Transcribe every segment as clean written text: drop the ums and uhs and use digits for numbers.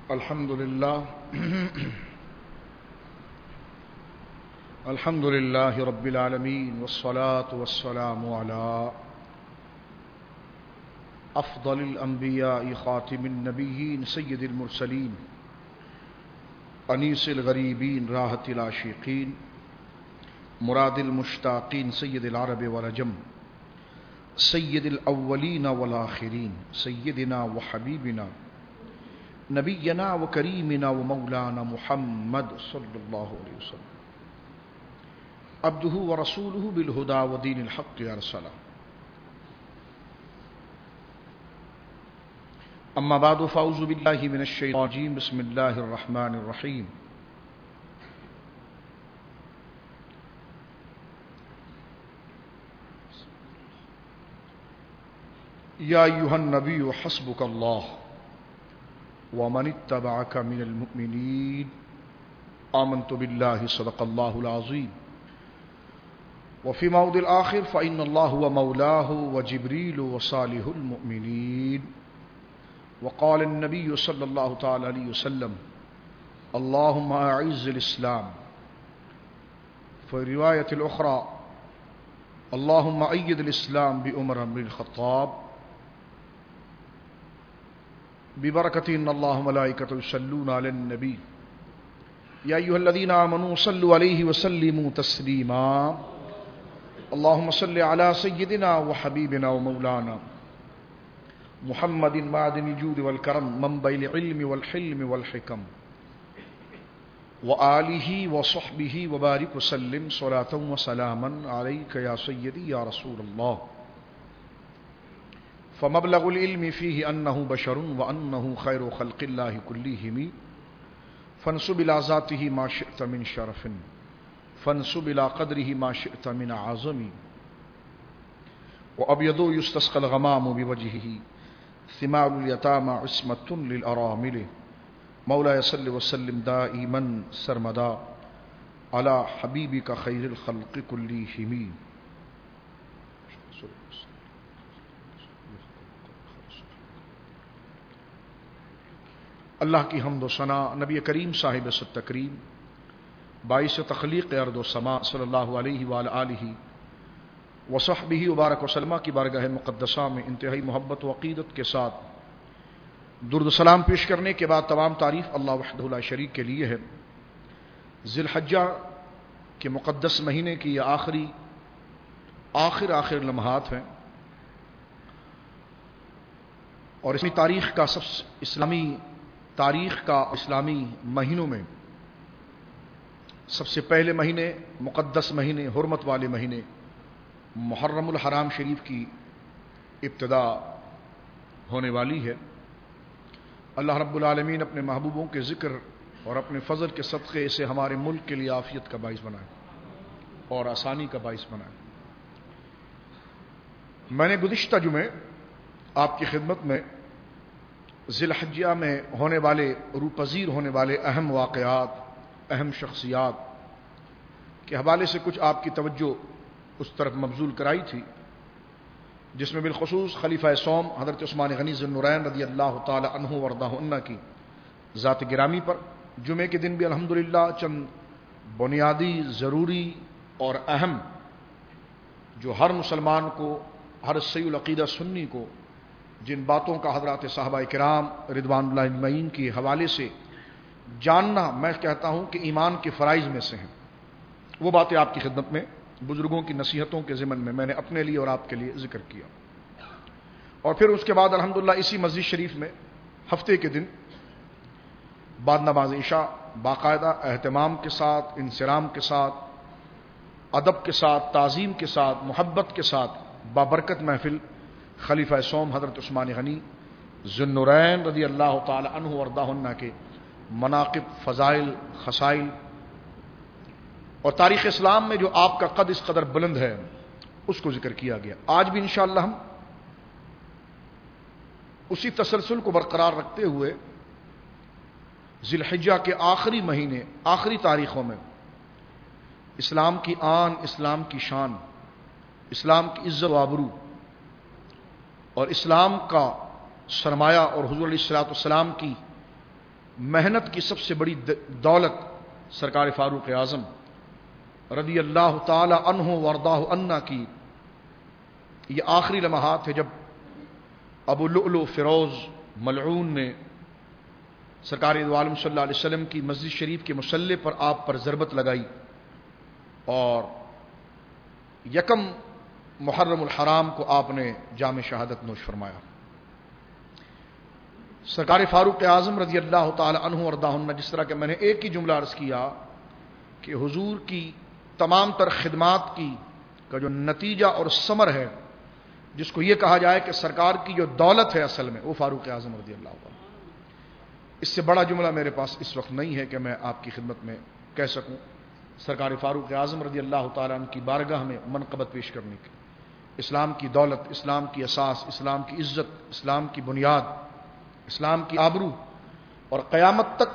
الحمد لله رب العالمين والصلاة والسلام على أفضل الأنبياء خاتم النبيين سيد المرسلين أنيس الغريبين راحة العاشقين مراد المشتاقين سيد العرب والعجم سيد الأولين والآخرين سيدنا وحبيبنا نبينا وكريمنا ومولانا محمد صلى الله عليه وسلم عبده ورسوله بالهدى ودين الحق أرسله أما بعد فأعوذ بالله من الشيطان الرجيم بسم الله الرحمن الرحيم يا أيها النبي حسبك الله ومن اتبعك من المؤمنين آمنت بالله صدق الله العظيم وفي موضع الآخر فإن الله هو مولاه وجبريل وصالح المؤمنين وقال النبي صلى الله تعالى عليه وسلم اللهم أعز الإسلام في الرواية الأخرى اللهم أيد الإسلام بأمر بن الخطاب ببركة إن الله ملائكته يصلون على النبي يا أيها الذين آمنوا صلوا عليه وسلموا تسليما اللهم صل على سيدنا وحبيبنا ومولانا محمد معدن الجود والكرم منبع العلم والحلم والحكم وآله وصحبه وبارك وسلم صلاة وسلاما عليك يا سيدي يا رسول الله فمبلغ العلم فيه أنه بشر وأنه خير خلق الله كلهم فانسب إلى ذاته ما شئت من شرف فانسب إلى قدره ما شئت من عظم وأبيض يستسقى الغمام بوجهه ثمار اليتامى عصمة للأرامل مولاي صل وسلم دائما سرمدا على حبيبك خير الخلق كلهم. اللہ کی حمد و ثنا نبی کریم صاحب ست تکریم باعث تخلیق ارض و سما صلی اللہ علیہ وآلہ وصحبہ وبارک وسلم کی بارگاہ مقدسہ میں انتہائی محبت و عقیدت کے ساتھ درود و سلام پیش کرنے کے بعد تمام تعریف اللہ وحدہ لا شریک کے لیے ہے. ذی الحجہ کے مقدس مہینے کی یہ آخر لمحات ہیں اور اسلامی مہینوں میں سب سے پہلے مہینے مقدس مہینے حرمت والے مہینے محرم الحرام شریف کی ابتدا ہونے والی ہے. اللہ رب العالمین اپنے محبوبوں کے ذکر اور اپنے فضل کے صدقے سے ہمارے ملک کے لیے عافیت کا باعث بنائے اور آسانی کا باعث بنائے. میں نے گزشتہ جمعے آپ کی خدمت میں ذی الحجہ میں ہونے والے روپذیر ہونے والے اہم واقعات اہم شخصیات کے حوالے سے کچھ آپ کی توجہ اس طرف مبذول کرائی تھی، جس میں بالخصوص خلیفہ سوم حضرت عثمان غنی ذی النورین رضی اللہ تعالی عنہ وارضاہ عنہ کی ذات گرامی پر جمعے کے دن بھی الحمدللہ چند بنیادی ضروری اور اہم جو ہر مسلمان کو ہر صحیح العقیدہ سنی کو جن باتوں کا حضرات صحابہ کرام رضوان اللہ اجمعین کے حوالے سے جاننا میں کہتا ہوں کہ ایمان کے فرائض میں سے ہیں، وہ باتیں آپ کی خدمت میں بزرگوں کی نصیحتوں کے ضمن میں نے اپنے لیے اور آپ کے لیے ذکر کیا. اور پھر اس کے بعد الحمدللہ اسی مسجد شریف میں ہفتے کے دن بعد نماز عشاء باقاعدہ اہتمام کے ساتھ انصرام کے ساتھ ادب کے ساتھ تعظیم کے ساتھ محبت کے ساتھ بابرکت محفل خلیفہ سوم حضرت عثمان غنی ذی النورین رضی اللہ تعالی عنہ وارضاہ عنہ کے مناقب فضائل خصائل اور تاریخ اسلام میں جو آپ کا قد اس قدر بلند ہے اس کو ذکر کیا گیا. آج بھی انشاءاللہ ہم اسی تسلسل کو برقرار رکھتے ہوئے ذی الحجہ کے آخری مہینے آخری تاریخوں میں اسلام کی آن اسلام کی شان اسلام کی عزت و آبرو اور اسلام کا سرمایہ اور حضور علیہ الصلوۃ والسلام کی محنت کی سب سے بڑی دولت سرکار فاروق اعظم رضی اللہ تعالی عنہ ورداہ عنہ کی یہ آخری لمحات ہے جب ابو لؤلؤ فیروز ملعون نے سرکار دو عالم صلی اللہ علیہ وسلم کی مسجد شریف کے مصلی پر آپ پر ضربت لگائی اور یکم محرم الحرام کو آپ نے جام شہادت نوش فرمایا۔ سرکار فاروق اعظم رضی اللہ تعالی عنہ وارضاہ عنہ، جس طرح کہ میں نے ایک ہی جملہ عرض کیا کہ حضور کی تمام تر خدمات کی کا جو نتیجہ اور ثمر ہے، جس کو یہ کہا جائے کہ سرکار کی جو دولت ہے اصل میں، وہ فاروق اعظم رضی اللہ عنہ۔ اس سے بڑا جملہ میرے پاس اس وقت نہیں ہے کہ میں آپ کی خدمت میں کہہ سکوں۔ سرکار فاروق اعظم رضی اللہ تعالیٰ عنہ کی بارگاہ میں منقبت پیش کرنے کی، اسلام کی دولت، اسلام کی اساس، اسلام کی عزت، اسلام کی بنیاد، اسلام کی آبرو، اور قیامت تک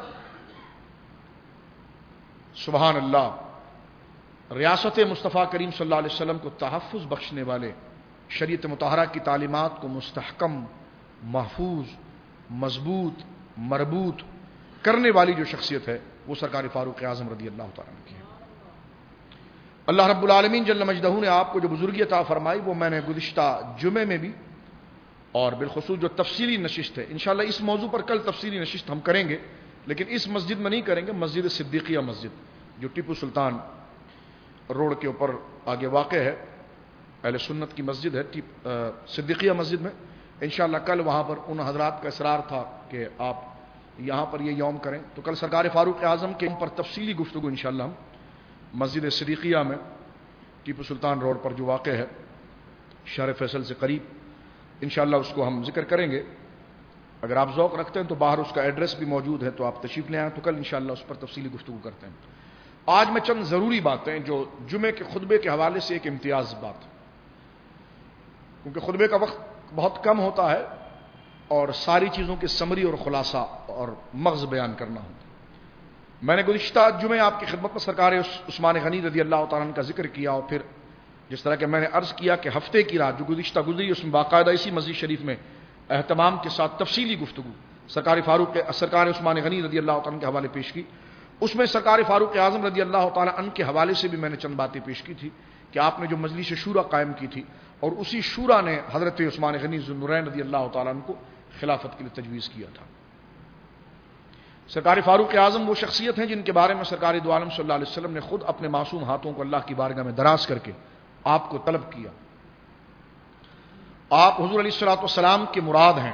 سبحان اللہ ریاست مصطفیٰ کریم صلی اللہ علیہ وسلم کو تحفظ بخشنے والے، شریعت مطہرہ کی تعلیمات کو مستحکم، محفوظ، مضبوط، مربوط کرنے والی جو شخصیت ہے وہ سرکار فاروق اعظم رضی اللہ تعالیٰ عنہ کی ہے۔ اللہ رب العالمین جل مجدہ نے آپ کو جو بزرگی عطا فرمائی وہ میں نے گزشتہ جمعے میں بھی اور بالخصوص جو تفصیلی نشست ہے، انشاءاللہ اس موضوع پر کل تفصیلی نشست ہم کریں گے، لیکن اس مسجد میں نہیں کریں گے، مسجد صدیقیہ مسجد جو ٹیپو سلطان روڈ کے اوپر آگے واقع ہے، اہل سنت کی مسجد ہے صدیقیہ مسجد میں، انشاءاللہ کل وہاں پر ان حضرات کا اصرار تھا کہ آپ یہاں پر یہ یوم کریں، تو کل سرکار فاروق اعظم کے ان پر تفصیلی گفتگو انشاءاللہ ہم مسجد صدیقیہ میں ٹیپو سلطان روڈ پر جو واقع ہے شہر فیصل سے قریب، انشاءاللہ اس کو ہم ذکر کریں گے۔ اگر آپ ذوق رکھتے ہیں تو باہر اس کا ایڈریس بھی موجود ہے، تو آپ تشریف لے آئیں، تو کل انشاءاللہ اس پر تفصیلی گفتگو کرتے ہیں۔ آج میں چند ضروری باتیں جو جمعے کے خطبے کے حوالے سے ایک امتیاز بات، کیونکہ خطبے کا وقت بہت کم ہوتا ہے اور ساری چیزوں کے سمری اور خلاصہ اور مغز بیان کرنا ہوتا ہے۔ میں نے گزشتہ جمعے آپ کی خدمت میں سرکار عثمان غنی رضی اللہ تعالیٰ عنہ کا ذکر کیا، اور پھر جس طرح کہ میں نے عرض کیا کہ ہفتے کی رات جو گزشتہ گزری اس میں باقاعدہ اسی مسجد شریف میں اہتمام کے ساتھ تفصیلی گفتگو سرکار عثمان غنی رضی اللہ تعالیٰ عنہ کے حوالے پیش کی۔ اس میں سرکار فاروق اعظم رضی اللہ تعالیٰ عنہ کے حوالے سے بھی میں نے چند باتیں پیش کی تھی کہ آپ نے جو مجلس شورا قائم کی تھی اور اسی شورا نے حضرت عثمان غنی ذو النورین رضی اللہ تعالیٰ عنہ کو خلافت کے لیے تجویز کیا تھا۔ سرکار فاروق اعظم وہ شخصیت ہیں جن کے بارے میں سرکار دو عالم صلی اللہ علیہ وسلم نے خود اپنے معصوم ہاتھوں کو اللہ کی بارگاہ میں دراز کر کے آپ کو طلب کیا۔ آپ حضور علیہ الصلوۃ والسلام کے مراد ہیں،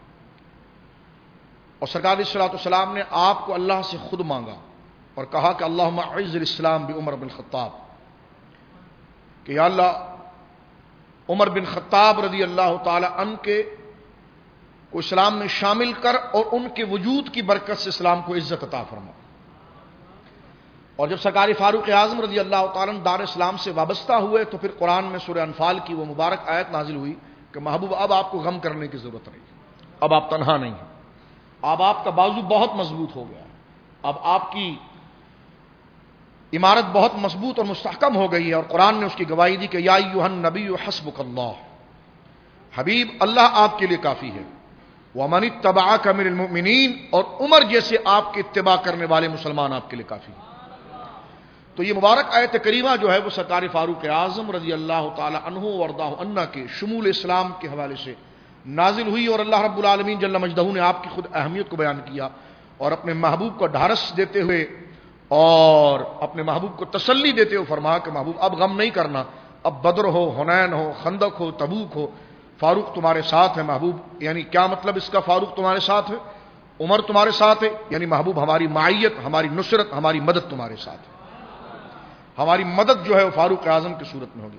اور سرکار علیہ الصلوۃ والسلام نے آپ کو اللہ سے خود مانگا اور کہا کہ اللہم اعز الاسلام بعمر بن خطاب، کہ یا اللہ عمر بن خطاب رضی اللہ تعالی عنہ کے کو اسلام میں شامل کر اور ان کے وجود کی برکت سے اسلام کو عزت عطا فرما۔ اور جب سرکار فاروق اعظم رضی اللہ تعالیٰ عنہ دار اسلام سے وابستہ ہوئے تو پھر قرآن میں سورہ انفال کی وہ مبارک آیت نازل ہوئی کہ محبوب اب آپ کو غم کرنے کی ضرورت نہیں، اب آپ تنہا نہیں ہیں، اب آپ کا بازو بہت مضبوط ہو گیا، اب آپ کی عمارت بہت مضبوط اور مستحکم ہو گئی ہے، اور قرآن نے اس کی گواہی دی کہ یا ایھا النبی حسبک اللہ، حبیب اللہ آپ کے لیے کافی ہے، ومن اتبعک من المؤمنین، اور عمر جیسے آپ کے اتباع کرنے والے مسلمان آپ کے لیے کافی ہے۔ تو یہ مبارک آیت کریمہ جو ہے وہ سرکار فاروق اعظم رضی اللہ تعالی عنہ وارضاہ عنہ کے شمول اسلام کے حوالے سے نازل ہوئی، اور اللہ رب العالمین جل مجدہ نے آپ کی خود اہمیت کو بیان کیا اور اپنے محبوب کو ڈھارس دیتے ہوئے اور اپنے محبوب کو تسلی دیتے ہوئے فرمایا کہ محبوب اب غم نہیں کرنا، اب بدر ہو، حنین ہو، خندق ہو، تبوک ہو، فاروق تمہارے ساتھ ہے محبوب۔ یعنی کیا مطلب اس کا فاروق تمہارے ساتھ ہے، عمر تمہارے ساتھ ہے، یعنی محبوب ہماری معیت، ہماری نصرت، ہماری مدد تمہارے ساتھ ہے، ہماری مدد جو ہے وہ فاروق اعظم کی صورت میں ہوگی۔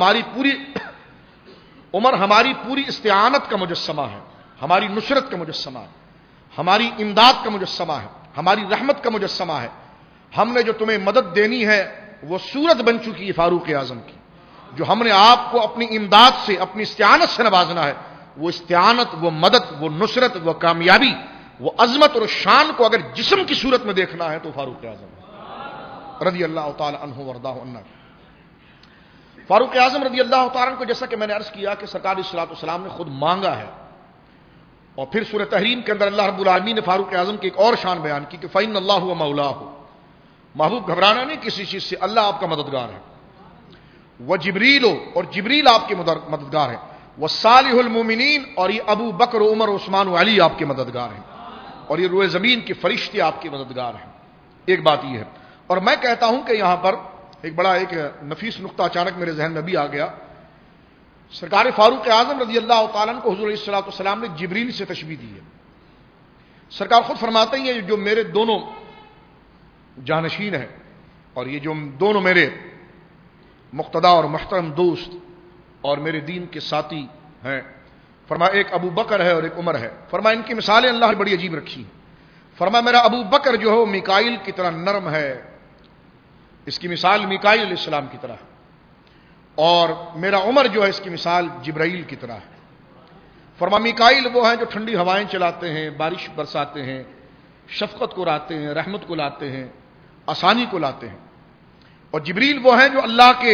عمر ہماری پوری استعانت کا مجسمہ ہے، ہماری نصرت کا مجسمہ ہے، ہماری امداد کا مجسمہ ہے، ہماری رحمت کا مجسمہ ہے۔ ہم نے جو تمہیں مدد دینی ہے وہ صورت بن چکی ہے فاروق اعظم کی، جو ہم نے آپ کو اپنی امداد سے، اپنی استعانت سے نوازنا ہے، وہ استعانت، وہ مدد، وہ نصرت، وہ کامیابی، وہ عظمت اور شان کو اگر جسم کی صورت میں دیکھنا ہے تو فاروق اعظم رضی اللہ تعالی عنہ وارضاہ عنہ۔ فاروق اعظم رضی اللہ تعالی عنہ کو جیسا کہ میں نے عرض کیا کہ سرکار صلی اللہ علیہ وسلم نے خود مانگا ہے، اور پھر سورہ تحریم کے اندر اللہ رب العالمین نے فاروق اعظم کی ایک اور شان بیان کی کہ فَإِنَّ اللَّهُ وَمَوْلَاهُ، محبوب گھبرانا نہیں کسی چیز سے، اللہ آپ کا مددگار ہے. وَجِبْرِيلُ، اور جبریل آپ کے مددگار ہے. وَصَالِحُ الْمُؤْمِنِينَ، اور یہ ابو بکر، عمر، عثمان و علی آپ کے مددگار ہیں. اور یہ روئے زمین کے فرشتے آپ کے مددگار ہیں. ایک بات یہ ہے. اور میں کہتا ہوں کہ یہاں پر ایک بڑا ایک نفیس نقطہ اچانک میرے ذہن میں بھی آ گیا. سرکار فاروق اعظم رضی اللہ تعالیٰ عنہ کو حضور علیہ الصلوۃ والسلام نے جبریل سے تشبیہ دی ہے. سرکار خود فرماتے ہیں یہ جو میرے دونوں جانشین ہیں اور یہ جو دونوں میرے مقتدا اور محترم دوست اور میرے دین کے ساتھی ہیں، فرمایا ایک ابو بکر ہے اور ایک عمر ہے. فرمایا ان کی مثالیں اللہ نے بڑی عجیب رکھی ہیں. فرمایا میرا ابو بکر جو ہے وہ میکائیل کی طرح نرم ہے، اس کی مثال میکائیل علیہ السلام کی طرح ہے. اور میرا عمر جو ہے اس کی مثال جبرائیل کی طرح ہے. فرمایا میکائیل وہ ہیں جو ٹھنڈی ہوائیں چلاتے ہیں، بارش برساتے ہیں، شفقت کو لاتے ہیں، رحمت کو لاتے ہیں، آسانی کو لاتے ہیں. اور جبریل وہ ہیں جو اللہ کے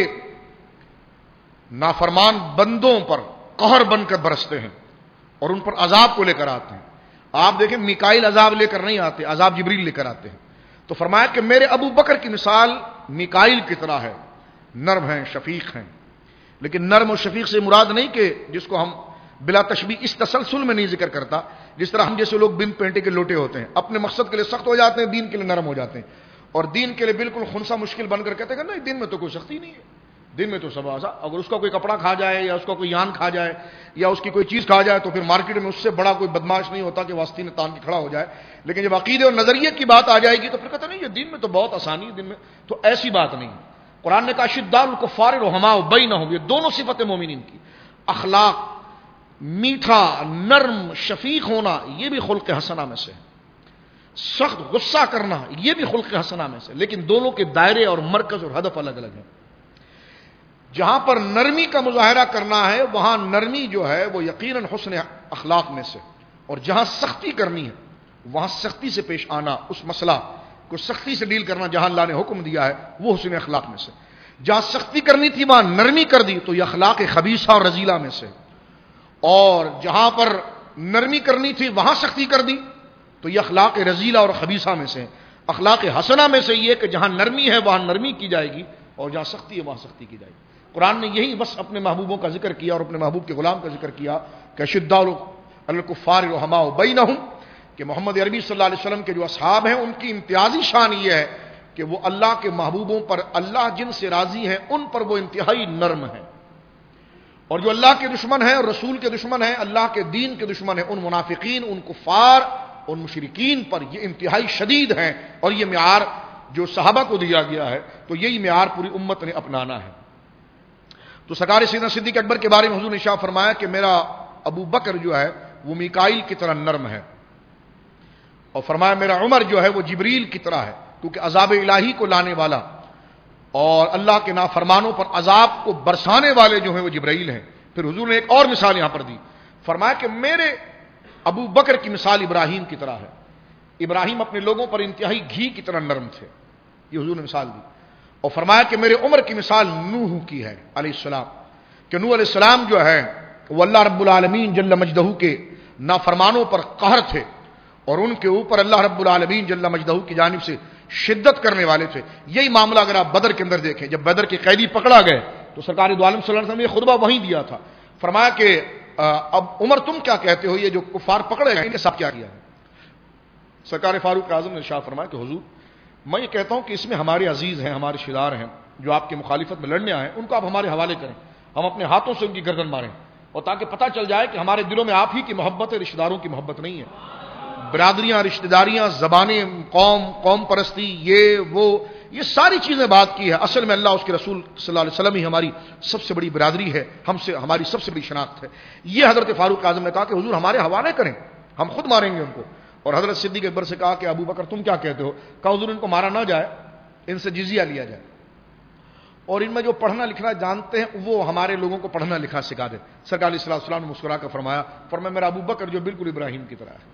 نافرمان بندوں پر قہر بن کر برستے ہیں اور ان پر عذاب کو لے کر آتے ہیں. آپ دیکھیں میکائیل عذاب لے کر نہیں آتے، عذاب جبریل لے کر آتے ہیں. تو فرمایا کہ میرے ابو بکر کی مثال میکائیل کی طرح ہے، نرم ہیں، شفیق ہیں. لیکن نرم و شفیق سے مراد نہیں کہ جس کو ہم بلا تشبیہ اس تسلسل میں نہیں ذکر کرتا جس طرح ہم جیسے لوگ بن پینٹے کے لوٹے ہوتے ہیں، اپنے مقصد کے لیے سخت ہو جاتے ہیں، دین کے لیے نرم ہو جاتے ہیں، اور دین کے لیے بالکل خنسا مشکل بن کر کہتے ہیں کہ نہیں دین میں تو کوئی سختی نہیں ہے، دن میں تو سب آسا. اگر اس کا کوئی کپڑا کھا جائے یا اس کا کوئی یان کھا جائے یا اس کی کوئی چیز کھا جائے تو پھر مارکیٹ میں اس سے بڑا کوئی بدماش نہیں ہوتا کہ واسطی نے تان کے کھڑا ہو جائے. لیکن جب عقیدے اور نظریے کی بات آ جائے گی تو پھر کہتے نہیں یہ دین میں تو بہت آسانی ہے، دن میں تو ایسی بات نہیں. قرآن نے کہا شداء الکفار رحماء بینہم، یہ دونوں صفت مومنین کی. اخلاق، میٹھا، نرم، شفیق ہونا یہ بھی خلق حسنہ میں سے ہے. سخت غصہ کرنا یہ بھی خلق حسنہ میں سے، لیکن دونوں کے دائرے اور مرکز اور ہدف الگ الگ ہیں. جہاں پر نرمی کا مظاہرہ کرنا ہے وہاں نرمی جو ہے وہ یقیناً حسن اخلاق میں سے، اور جہاں سختی کرنی ہے وہاں سختی سے پیش آنا، اس مسئلہ کو سختی سے ڈیل کرنا جہاں اللہ نے حکم دیا ہے وہ حسن اخلاق میں سے. جہاں سختی کرنی تھی وہاں نرمی کر دی تو یہ اخلاق خبیثہ اور رذیلہ میں سے. اور جہاں پر نرمی کرنی تھی وہاں سختی کر دی تو یہ اخلاق رذیلہ اور خبیثہ میں سے. اخلاق حسنہ میں سے یہ کہ جہاں نرمی ہے وہاں نرمی کی جائے گی اور جہاں سختی ہے وہاں سختی کی جائے گی. قرآن نے یہی بس اپنے محبوبوں کا ذکر کیا اور اپنے محبوب کے غلام کا ذکر کیا کہ شداء الکفار رحماء بینہم، کہ محمد عربی صلی اللہ علیہ وسلم کے جو اصحاب ہیں ان کی امتیازی شان یہ ہے کہ وہ اللہ کے محبوبوں پر اللہ جن سے راضی ہیں ان پر وہ انتہائی نرم ہیں، اور جو اللہ کے دشمن ہیں اور رسول کے دشمن ہیں، اللہ کے دین کے دشمن ہیں، ان منافقین، ان کفار، ان مشرکین پر یہ انتہائی شدید ہیں. اور یہ معیار جو صحابہ کو دیا گیا ہے تو یہی معیار پوری امت نے اپنانا ہے. تو سرکار سیدنا صدیق اکبر کے بارے میں حضور نے ارشاد فرمایا کہ میرا ابو بکر جو ہے وہ میکائیل کی طرح نرم ہے، اور فرمایا میرا عمر جو ہے وہ جبریل کی طرح ہے، کیونکہ عذاب الہی کو لانے والا اور اللہ کے نافرمانوں پر عذاب کو برسانے والے جو ہیں وہ جبرائیل ہیں. پھر حضور نے ایک اور مثال یہاں پر دی، فرمایا کہ میرے ابو بکر کی مثال ابراہیم کی طرح ہے. ابراہیم اپنے لوگوں پر انتہائی گھی کی طرح نرم تھے، یہ حضور نے مثال دی. اور فرمایا کہ میرے عمر کی مثال نوح کی ہے علیہ السلام، کہ نوح علیہ السلام جو ہے وہ اللہ رب العالمین جل مجدہ کے نافرمانوں پر قہر تھے اور ان کے اوپر اللہ رب العالمین جل مجدہ کی جانب سے شدت کرنے والے تھے. یہی معاملہ اگر آپ بدر کے اندر دیکھیں، جب بدر کے قیدی پکڑا گئے تو سرکار دو عالم صلی اللہ علیہ وسلم نے یہ خطبہ وہیں دیا تھا. فرمایا کہ اب عمر تم کیا کہتے ہو، یہ جو کفار پکڑے گئے ان کے ساتھ کیا کیا ہے؟ سرکار فاروق اعظم نے ارشاد فرمایا کہ حضور میں یہ کہتا ہوں کہ اس میں ہمارے عزیز ہیں، ہمارے رشتہ دار ہیں جو آپ کی مخالفت میں لڑنے آئے، ان کو آپ ہمارے حوالے کریں، ہم اپنے ہاتھوں سے ان کی گردن ماریں، اور تاکہ پتہ چل جائے کہ ہمارے دلوں میں آپ ہی کی محبت ہے، رشتہ داروں کی محبت نہیں ہے. برادریاں، رشتہ داریاں، زبانیں، قوم پرستی، یہ ساری چیزیں بات کی ہے. اصل میں اللہ اس کے رسول صلی اللہ علیہ وسلم ہی ہماری سب سے بڑی برادری ہے، ہماری سب سے بڑی شناخت ہے. یہ حضرت فاروق اعظم نے کہا کہ حضور ہمارے حوالے کریں، ہم خود ماریں گے ان کو. اور حضرت صدیق اکبر سے کہا کہ ابو بکر تم کیا کہتے ہو؟ کہا حضور ان کو مارا نہ جائے، ان سے جزیہ لیا جائے، اور ان میں جو پڑھنا لکھنا جانتے ہیں وہ ہمارے لوگوں کو پڑھنا لکھنا سکھا دیں. سرکار علیہ السلام نے مسکرا کر فرمایا میرا ابو بکر جو بالکل ابراہیم کی طرح ہے،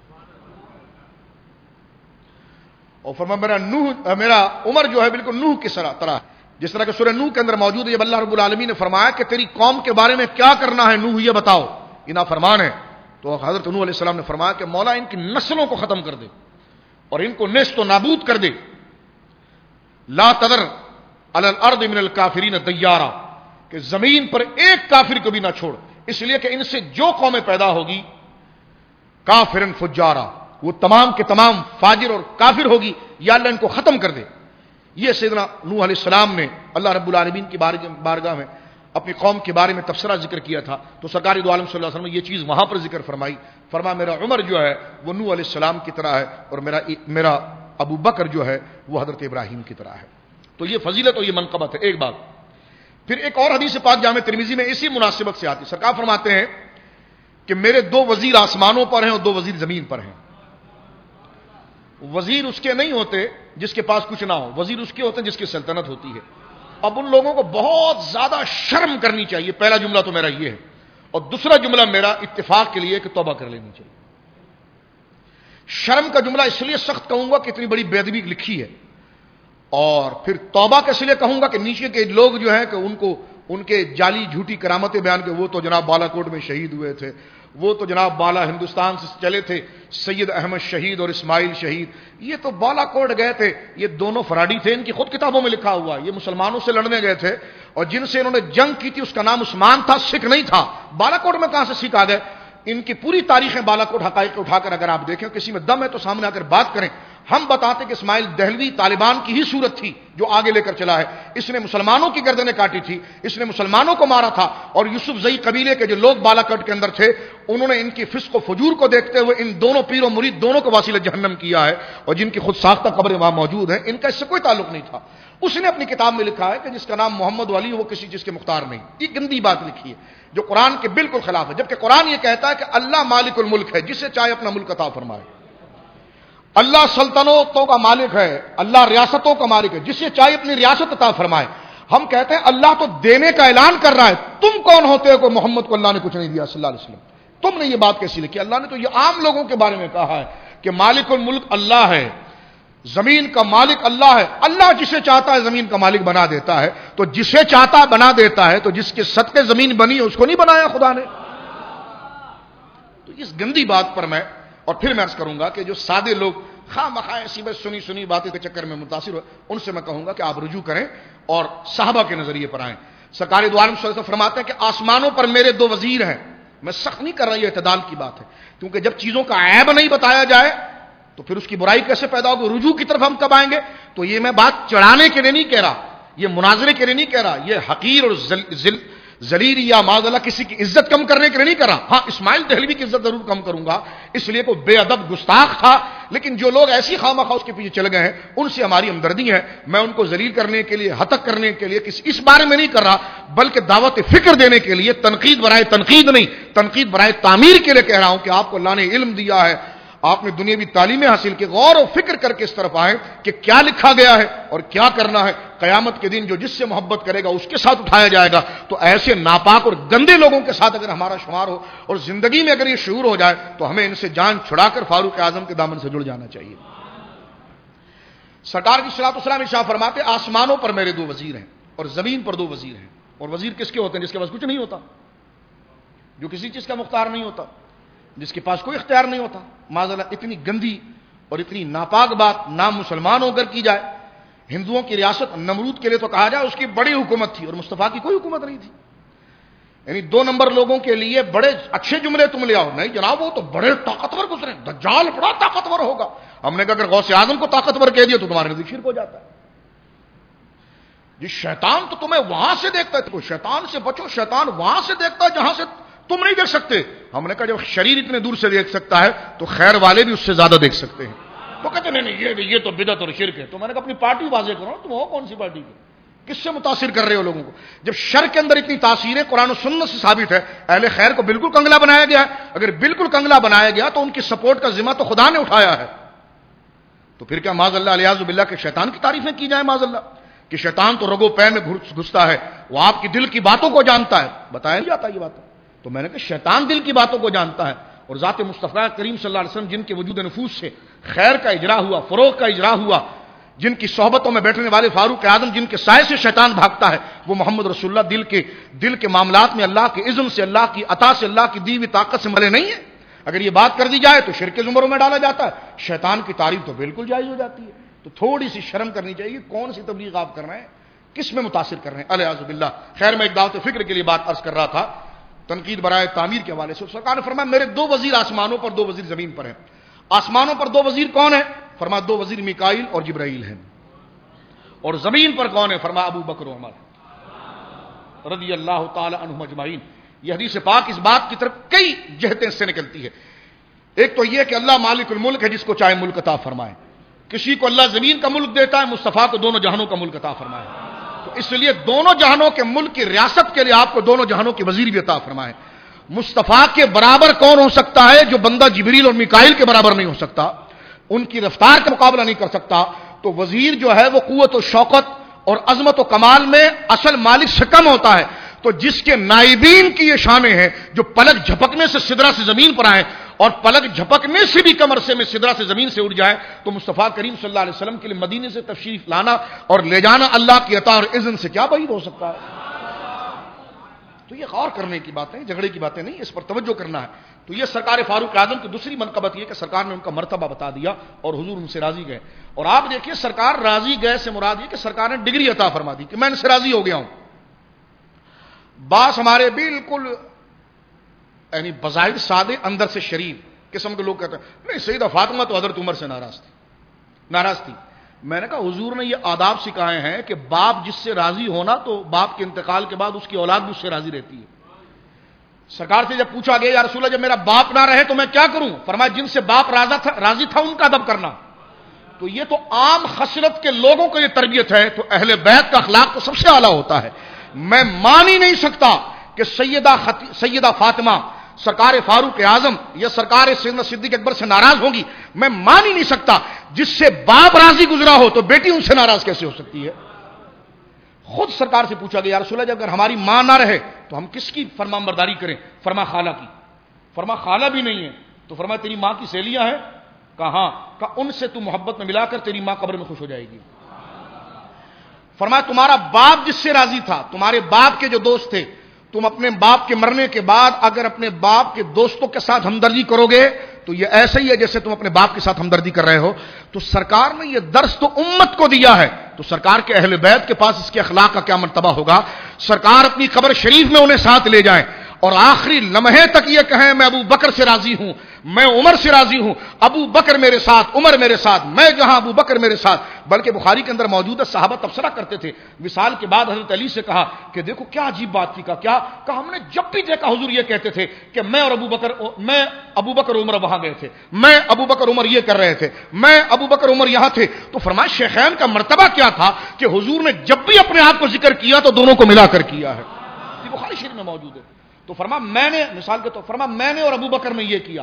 اور فرمایا میرا عمر جو ہے بالکل نوح کی طرح، جس طرح کہ سورہ نوح کے اندر موجود ہے. جب اللہ رب العالمین نے فرمایا کہ تیری قوم کے بارے میں کیا کرنا ہے نوح یہ بتاؤ، یہ نافرمان ہے، تو حضرت نوح علیہ السلام نے فرمایا کہ مولا ان کی نسلوں کو ختم کر دے اور ان کو نیست و نابود کر دے. لا تذر علی الارض من الکافرین دیارا, کہ زمین پر ایک کافر کو بھی نہ چھوڑ, اس لیے کہ ان سے جو قومیں پیدا ہوگی کافرن فجارا, وہ تمام کے تمام فاجر اور کافر ہوگی, یا اللہ ان کو ختم کر دے. یہ سیدنا نوح علیہ السلام نے اللہ رب العالمین کی بارگاہ میں اپنی قوم کے بارے میں تبصرہ ذکر کیا تھا, تو سرکار دو عالم صلی اللہ علیہ وسلم نے یہ چیز وہاں پر ذکر فرمائی. فرمایا میرا عمر جو ہے وہ نوح علیہ السلام کی طرح ہے, اور میرا ابو بکر جو ہے وہ حضرت ابراہیم کی طرح ہے. تو یہ فضیلت اور یہ منقبت ہے ایک بات. پھر ایک اور حدیث پاک جامع ترمذی میں اسی مناسبت سے آتی, سرکار فرماتے ہیں کہ میرے 2 وزیر آسمانوں پر ہیں اور 2 وزیر زمین پر ہیں. وزیر اس کے نہیں ہوتے جس کے پاس کچھ نہ ہو, وزیر اس کے ہوتے ہیں جس کی سلطنت ہوتی ہے. اب ان لوگوں کو بہت زیادہ شرم کرنی چاہیے. پہلا جملہ تو میرا یہ ہے, اور دوسرا جملہ میرا اتفاق کے لیے کہ توبہ کر لینی چاہیے. شرم کا جملہ اس لیے سخت کہوں گا کہ اتنی بڑی بے ادبی لکھی ہے, اور پھر توبہ کے اس لیے کہوں گا کہ نیچے کے لوگ جو ہیں کہ ان کے جعلی جھوٹی کرامتیں بیان کے وہ تو جناب بالا کوٹ میں شہید ہوئے تھے, وہ تو جناب بالا ہندوستان سے چلے تھے, سید احمد شہید اور اسماعیل شہید, یہ تو بالا کوٹ گئے تھے, یہ دونوں فراڈی تھے, ان کی خود کتابوں میں لکھا ہوا, یہ مسلمانوں سے لڑنے گئے تھے, اور جن سے انہوں نے جنگ کی تھی اس کا نام عثمان تھا, سکھ نہیں تھا. بالا کوٹ میں کہاں سے سکھ آ گئے؟ ان کی پوری تاریخیں بالا کوٹ حقائق اٹھا کر اگر آپ دیکھیں, کسی میں دم ہے تو سامنے آ کر بات کریں. ہم بتاتے کہ اسماعیل دہلوی طالبان کی ہی صورت تھی جو آگے لے کر چلا ہے, اس نے مسلمانوں کی گردنیں کاٹی تھی, اس نے مسلمانوں کو مارا تھا, اور یوسف زئی قبیلے کے جو لوگ بالا کوٹ کے اندر تھے انہوں نے ان کی فسق و فجور کو دیکھتے ہوئے ان دونوں پیر و مرید دونوں کو وسیلہ جہنم کیا ہے, اور جن کی خود ساختہ قبریں وہاں موجود ہیں, ان کا اس سے کوئی تعلق نہیں تھا. اس نے اپنی کتاب میں لکھا ہے کہ جس کا نام محمد ولی, وہ کسی چیز کے مختار نہیں. یہ گندی بات لکھی ہے جو قرآن کے بالکل خلاف ہے, جبکہ قرآن یہ کہتا ہے کہ اللہ مالک الملک ہے, جسے چاہے اپنا ملک عطا فرمائے. اللہ سلطنتوں کا مالک ہے, اللہ ریاستوں کا مالک ہے, جسے چاہے اپنی ریاست عطا فرمائے. ہم کہتے ہیں اللہ تو دینے کا اعلان کر رہا ہے, تم کون ہوتے ہو کہ محمد کو اللہ نے کچھ نہیں دیا صلی اللہ علیہ وسلم, تم نے یہ بات کیسی لکھی؟ اللہ نے تو یہ عام لوگوں کے بارے میں کہا ہے کہ مالک الملک اللہ ہے, زمین کا مالک اللہ ہے. اللہ جسے چاہتا ہے زمین کا مالک بنا دیتا ہے, تو جسے چاہتا بنا دیتا ہے, تو جس کے صدقے زمین بنی ہے اس کو نہیں بنایا خدا نے؟ تو اس گندی بات پر میں, اور پھر میں عرض کروں گا کہ جو سادے لوگ خواہ مخواہ ایسی بس سنی باتیں کے چکر میں متاثر ہوئے, ان سے میں کہوں گا کہ آپ رجوع کریں اور صحابہ کے نظریے پر آئیں. سرکار دو عالم صلی اللہ علیہ وسلم فرماتے ہیں کہ آسمانوں پر میرے 2 وزیر ہیں. میں سخت نہیں کر رہا, یہ اعتدال کی بات ہے, کیونکہ جب چیزوں کا عیب نہیں بتایا جائے تو پھر اس کی برائی کیسے پیدا ہوگی؟ رجوع کی طرف ہم کب آئیں گے؟ تو یہ میں بات چڑھانے کے لیے نہیں کہہ رہا, یہ مناظرے کے لیے نہیں کہہ رہا, یہ حقیر اور ذلیل یا معاذ اللہ کسی کی عزت کم کرنے کے لیے نہیں کر رہا. ہاں اسماعیل دہلوی کی عزت ضرور کم کروں گا, اس لیے کوئی بے ادب گستاخ تھا, لیکن جو لوگ ایسی خواہ اس کے پیچھے چل گئے ہیں ان سے ہماری ہمدردی ہے. میں ان کو ذلیل کرنے کے لیے, ہتک کرنے کے لیے اس بارے میں نہیں کر رہا, بلکہ دعوت فکر دینے کے لیے, تنقید برائے تنقید نہیں, تنقید برائے تعمیر کے لیے کہہ رہا ہوں کہ آپ کو اللہ نے علم دیا ہے, آپ نے دنیاوی تعلیمیں حاصل کی, غور و فکر کر کے اس طرف آئیں کہ کیا لکھا گیا ہے اور کیا کرنا ہے. قیامت کے دن جو جس سے محبت کرے گا اس کے ساتھ اٹھایا جائے گا. تو ایسے ناپاک اور گندے لوگوں کے ساتھ اگر ہمارا شمار ہو اور زندگی میں اگر یہ شعور ہو جائے تو ہمیں ان سے جان چھڑا کر فاروق اعظم کے دامن سے جڑ جانا چاہیے. سرکار کی صلاۃ والسلام ارشاد فرماتے آسمانوں پر میرے 2 وزیر ہیں اور زمین پر 2 وزیر ہیں. اور وزیر کس کے ہوتے ہیں؟ جس کے پاس کچھ نہیں ہوتا, جو کسی چیز کا مختار نہیں ہوتا, جس کے پاس کوئی اختیار نہیں ہوتا. معاذ اللہ اتنی گندی اور اتنی ناپاک بات نام مسلمان ہو کر کی جائے. ہندوؤں کی ریاست نمرود کے لیے تو کہا جائے اس کی بڑی حکومت تھی اور مصطفیٰ کی کوئی حکومت نہیں تھی. یعنی 2 نمبر لوگوں کے لیے بڑے اچھے جملے تم لے آؤ. نہیں جناب وہ تو بڑے طاقتور گزرے, دجال بڑا طاقتور ہوگا. ہم نے کہا اگر غوث اعظم کو طاقتور کہہ دیا تو تمہارے نزدیک شرک ہو جاتا ہے. جی شیطان تو تمہیں وہاں سے دیکھتا ہے, شیطان سے بچو, شیطان وہاں سے دیکھتا ہے جہاں سے تم نہیں دیکھ سکتے. ہم نے کہا جب شریر اتنے دور سے دیکھ سکتا ہے تو خیر والے بھی اس سے زیادہ دیکھ سکتے ہیں. تو کہتے نہیں یہ تو بدعت اور شرک ہے. تو میں نے کہا اپنی پارٹی واضح کرو, تم ہو کون سی پارٹی کے, کس سے متاثر کر رہے ہو لوگوں کو؟ جب شر کے اندر اتنی تاثیریں قرآن و سنت سے ثابت ہے, اہل خیر کو بالکل کنگلا بنایا گیا ہے. اگر بالکل کنگلا بنایا گیا تو ان کی سپورٹ کا ذمہ تو خدا نے اٹھایا ہے. تو پھر کیا معاذ اللہ الیاذ باللہ کے شیطان کی تعریفیں کی جائیں؟ معاذ اللہ کہ شیطان تو رگو پے میں گھستا ہے, وہ آپ کی دل کی باتوں کو جانتا ہے. بتایا نہیں جاتا یہ بات. تو میں نے کہا شیطان دل کی باتوں کو جانتا ہے, اور ذات مصطفیٰ کریم صلی اللہ علیہ وسلم جن کے وجود نفوس سے خیر کا اجرا ہوا, فروغ کا اجرا ہوا, جن کی صحبتوں میں بیٹھنے والے فاروق اعظم جن کے سائے سے شیطان بھاگتا ہے, وہ محمد رسول اللہ دل کے معاملات میں اللہ کے اذن سے, اللہ کی عطا سے, اللہ کی دی ہوئی طاقت سے ملے نہیں ہے. اگر یہ بات کر دی جائے تو شرک کے زمروں میں ڈالا جاتا ہے، شیطان کی تعریف تو بالکل جائز ہو جاتی ہے. تو تھوڑی سی شرم کرنی چاہیے. کون سی تبلیغ آپ کر رہے ہیں، کس میں متاثر کر رہے ہیں؟ الیاذ باللہ. خیر، میں ایک دعوت فکر کے لیے بات عرض کر رہا تھا، تنقید برائے تعمیر کے حوالے سے. سرکار نے فرمایا میرے 2 وزیر آسمانوں پر، 2 وزیر زمین پر ہیں. آسمانوں پر 2 وزیر کون ہیں؟ فرمایا 2 وزیر میکائیل اور جبرائیل ہیں. اور زمین پر کون ہے؟ فرمایا ابو بکر و عمر رضی اللہ تعالی عنہم اجمعین. یہ حدیث پاک اس بات کی طرف کئی جہتیں سے نکلتی ہے. ایک تو یہ کہ اللہ مالک الملک ہے، جس کو چاہے ملک عطا فرمائے. کسی کو اللہ زمین کا ملک دیتا ہے، مصطفیٰ کو دونوں جہانوں کا ملک عطا فرمائے. تو اس لیے دونوں جہانوں کے ملک کی ریاست کے لیے آپ کو دونوں جہانوں کے وزیر بھی عطا فرمائے. مصطفیٰ کے برابر کون ہو سکتا ہے؟ جو بندہ جبریل اور میکائیل کے برابر نہیں ہو سکتا، ان کی رفتار کا مقابلہ نہیں کر سکتا. تو وزیر جو ہے وہ قوت و شوقت اور عظمت و کمال میں اصل مالک سے کم ہوتا ہے. تو جس کے نائبین کی یہ شانیں ہیں، جو پلک جھپکنے سے سدرا سے زمین پر آئے اور پلک جھپکنے سے بھی کم عرصے میں سدرا سے زمین سے اڑ جائے، تو مصطفیٰ کریم صلی اللہ علیہ وسلم کے لیے مدینے سے تشریف لانا اور لے جانا اللہ کی عطا اور اذن سے کیا بعید ہو سکتا ہے؟ تو یہ غور کرنے کی باتیں، جھگڑے کی باتیں نہیں، اس پر توجہ کرنا ہے. تو یہ سرکار فاروق اعظم کی دوسری منقبت یہ کہ سرکار نے ان کا مرتبہ بتا دیا اور حضور ان سے راضی گئے. اور آپ دیکھیے سرکار راضی گئے سے مراد یہ کہ سرکار نے ڈگری عطا فرما دی کہ میں ان سے راضی ہو گیا ہوں. بعض ہمارے بالکل یعنی بظاہر سادے اندر سے شریف قسم کے لوگ کہتے ہیں نہیں سیدہ فاطمہ تو حضرت عمر سے ناراض تھی. میں نے کہا حضور نے یہ آداب سکھائے ہیں کہ باپ جس سے راضی ہونا تو باپ کے انتقال کے بعد اس کی اولاد بھی اس سے راضی رہتی ہے. سرکار سے جب پوچھا گیا یا رسول اللہ جب میرا باپ نہ رہے تو میں کیا کروں؟ فرمایا جن سے باپ راضی تھا ان کا ادب کرنا. تو یہ تو عام خصلت کے لوگوں کو یہ تربیت ہے. تو اہل بیت کا اخلاق تو سب سے اعلیٰ ہوتا ہے. میں مان ہی نہیں سکتا کہ سیدہ فاطمہ سرکار فاروق اعظم یا سرکار سیدنا صدیق اکبر سے ناراض ہوگی. میں مان ہی نہیں سکتا. جس سے باپ راضی گزرا ہو تو بیٹی ان سے ناراض کیسے ہو سکتی ہے؟ خود سرکار سے پوچھا گیا یا رسول اللہ جب اگر ہماری ماں نہ رہے تو ہم کس کی فرمان برداری کریں؟ فرما خالہ کی. فرما خالہ بھی نہیں ہے تو فرما تیری ماں کی سہیلیاں ہیں. کہاں؟ کہ ان سے تو محبت میں ملا کر تیری ماں قبر میں خوش ہو جائے گی. فرمایا تمہارا باپ جس سے راضی تھا، تمہارے باپ کے جو دوست تھے، تم اپنے باپ کے مرنے کے بعد اگر اپنے باپ کے دوستوں کے ساتھ ہمدردی کرو گے تو یہ ایسا ہی ہے جیسے تم اپنے باپ کے ساتھ ہمدردی کر رہے ہو. تو سرکار نے یہ درس تو امت کو دیا ہے. تو سرکار کے اہل بیت کے پاس اس کے اخلاق کا کیا مرتبہ ہوگا؟ سرکار اپنی قبر شریف میں انہیں ساتھ لے جائیں اور آخری لمحے تک یہ کہیں میں ابو بکر سے راضی ہوں، میں عمر سے راضی ہوں، ابو بکر میرے ساتھ، عمر میرے ساتھ، میں جہاں ابو بکر میرے ساتھ. بلکہ بخاری کے اندر موجود ہے صحابہ تبصرہ کرتے تھے. وصال کے بعد حضرت علی سے کہا کہ دیکھو کیا عجیب بات تھی. کہا ہم نے جب بھی دیکھا حضور یہ کہتے تھے کہ میں ابو بکر عمر وہاں گئے تھے، میں ابو بکر عمر یہ کر رہے تھے، میں ابو بکر عمر یہاں تھے. تو فرمایا شیخین کا مرتبہ کیا تھا کہ حضور نے جب بھی اپنے آپ کو ذکر کیا تو دونوں کو ملا کر کیا ہے. یہ بخاری شریف میں موجود ہے. تو فرما میں نے مثال کے طور فرما میں نے اور ابو بکر میں یہ کیا،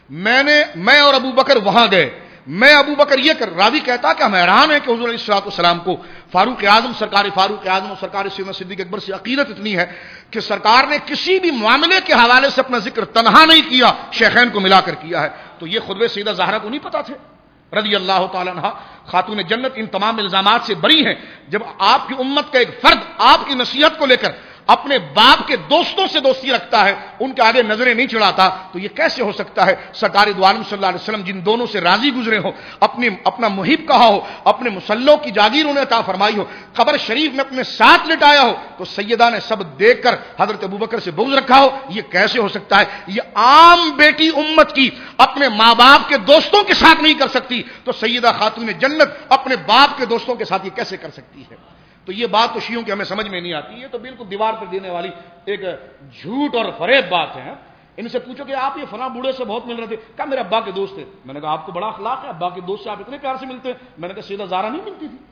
میں اور ابو بکر وہاں گئے، میں ابو بکر یہ کر. راوی کہتا کہ ہم حیران ہیں کہ حضور علیہ الصلوۃ والسلام کو فاروق اعظم اور سرکار سیدنا صدیق اکبر سے عقیدت اتنی ہے کہ سرکار نے کسی بھی معاملے کے حوالے سے اپنا ذکر تنہا نہیں کیا، شیخین کو ملا کر کیا ہے. تو یہ خطبے سیدہ زہرا کو نہیں پتا تھے رضی اللہ تعالی عنہا خاتون جنت ان تمام الزامات سے بری ہیں. جب آپ کی امت کا ایک فرد آپ کی نصیحت کو لے کر اپنے باپ کے دوستوں سے دوستی رکھتا ہے، ان کے آگے نظریں نہیں چڑھاتا، تو یہ کیسے ہو سکتا ہے؟ سرکار دو عالم صلی اللہ علیہ وسلم جن دونوں سے راضی گزرے ہو، اپنا محب کہا ہو، اپنے مسلوں کی جاگیر انہیں عطا فرمائی ہو، قبر شریف میں اپنے ساتھ لٹایا ہو، تو سیدہ نے سب دیکھ کر حضرت ابوبکر سے بغض رکھا ہو. یہ کیسے ہو سکتا ہے؟ یہ عام بیٹی امت کی اپنے ماں باپ کے دوستوں کے ساتھ نہیں کر سکتی، تو سیدہ خاتون جنت اپنے باپ کے دوستوں کے ساتھ یہ کیسے کر سکتی ہے؟ تو یہ بات تو شیعوں کی ہمیں سمجھ میں نہیں آتی. یہ تو بالکل دیوار پر دینے والی ایک جھوٹ اور فریب بات ہے. ان سے پوچھو کہ آپ یہ فلاں بوڑھے سے بہت مل رہے تھے. کہا میرے ابا کے دوست تھے. میں نے کہا آپ کو بڑا اخلاق ہے، ابا کے دوست سے آپ اتنے پیار سے ملتے ہیں. میں نے کہا سیدہ زہرا نہیں ملتی تھی.